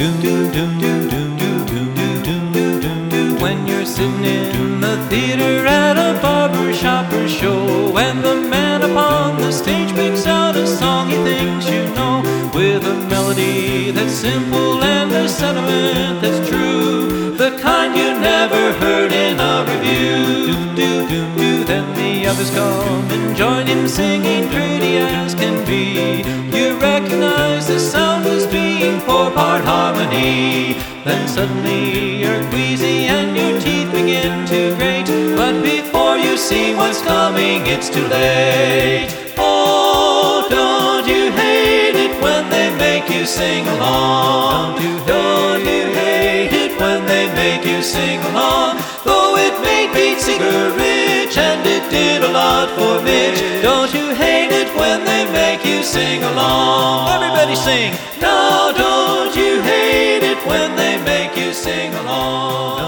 When you're sitting in the theater at a barber shop or show, and the man upon the stage picks out a song he thinks you know, with a melody that's simple and a sentiment that's true, the kind you never heard in a review. Then the others come and join him singing pretty as can be. You recognize the sound as being four-part harmony. Then suddenly you're queasy and your teeth begin to grate, but before you see what's coming, it's too late. Oh, don't you hate it when they make you sing along? Don't you hate it when they make you sing along? Though it made Pete Seeger rich and it did a lot for Mitch, don't you hate it when they make you sing along? Everybody sing! Now don't you hate it when they make you sing along?